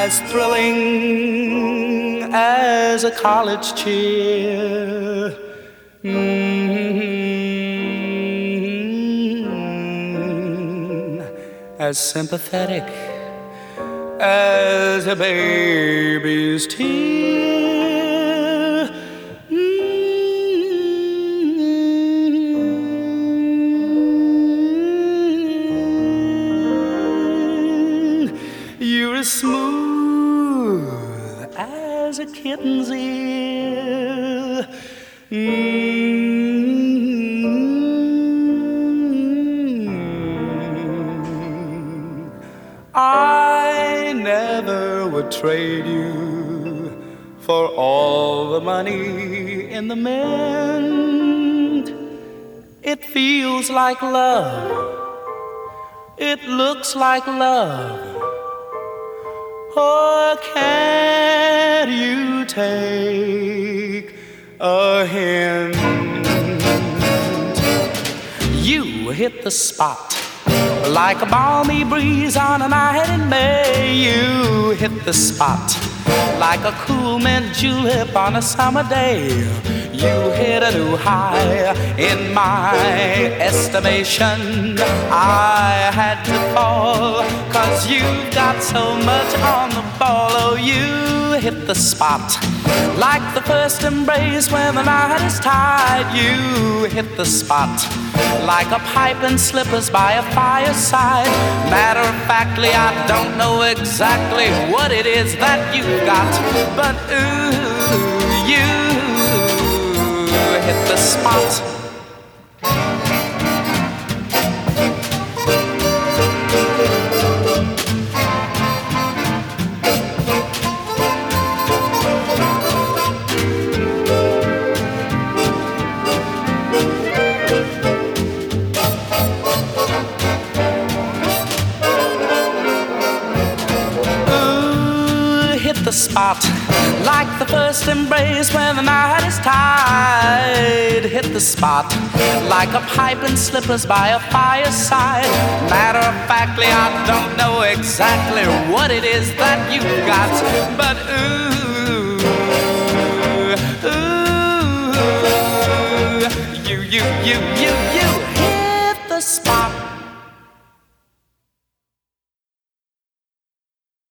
as thrilling as a college cheer. As sympathetic as a baby's tear. You're as smooth as a kitten's ear. I never would trade you for all the money in the mint. It feels like love. It looks like love. Or can't you take a hint? You hit the spot like a balmy breeze on a night in May. You hit the spot like a cool mint julep on a summer day. You hit a new high in my estimation. I had to fall, 'cause you've got so much on the ball. Oh, you hit the spot like the first embrace when the night is tied. You hit the spot like a pipe and slippers by a fireside. Matter of factly, I don't know exactly what it is that you've got, but ooh, you hit the spot. The spot like the first embrace when the night is tied. Hit the spot like a pipe and slippers by a fireside. Matter of factly, I don't know exactly what it is that you got, but ooh, ooh, you